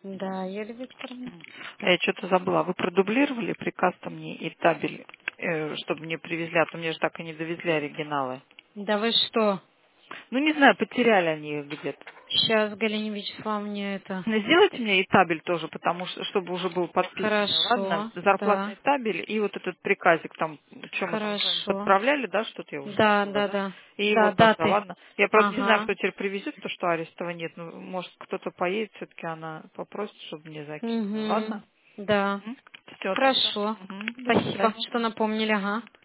Да, Юлия Викторовна. Я что-то забыла. Вы продублировали приказ-то мне и табель, чтобы мне привезли, а то мне же так и не довезли оригиналы. Да вы что? Ну, не знаю, потеряли они их где-то. Сейчас Галине Вячеславовне это... Ну, сделайте мне и табель тоже, потому что, чтобы уже был подписанный, ладно? Хорошо, Зарплатный да. табель и вот этот приказик там, что мы там с вами Хорошо. подправляли, да, что-то я уже Да, забыла, да, да? да. И его Да, тоже, даты. ладно? Я, правда, не знаю, Ага. кто теперь привезет, то что Арестова нет. Ну, может, кто-то поедет, все-таки она попросит, чтобы мне закинула, Угу. ладно? Да. Все тогда. Хорошо. Мгм. До Спасибо, свидания. что напомнили, ага.